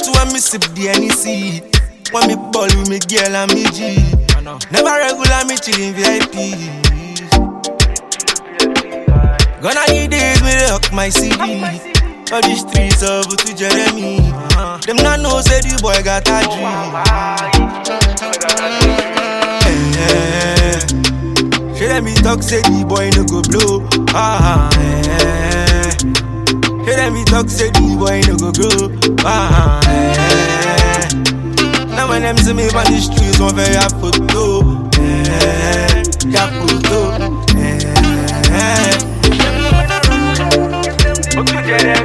to when me sip the NEC. When me ball with me girl and me G. Never regular me chillin' VIP. Gonna need days me rock my CD. All the streets of to Jeremy. Them not know say the boy got a dream. Should let me talk say the boy no go blow. Should let me talk say the boy no go grow. Now when them see me on the streets, one very photo. That photo.